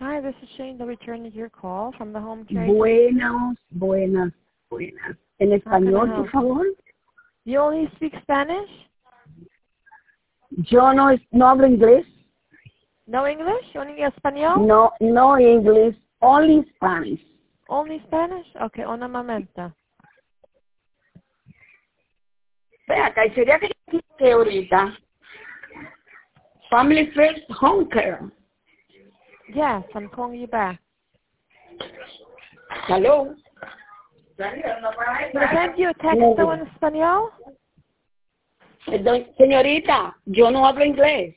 Hi, this is Shane, the returning your call from the home care. Buenas. En español, por favor. You only speak Spanish? Yo no hablo inglés. No English? Only español? No English, only Spanish. Only Spanish? Okay, una momento. Ve acá, y sería que ahorita Family First Home Care. Yes, I'm calling you back. Hello. Can I send you a text en español? Perdón, señorita, yo no hablo inglés.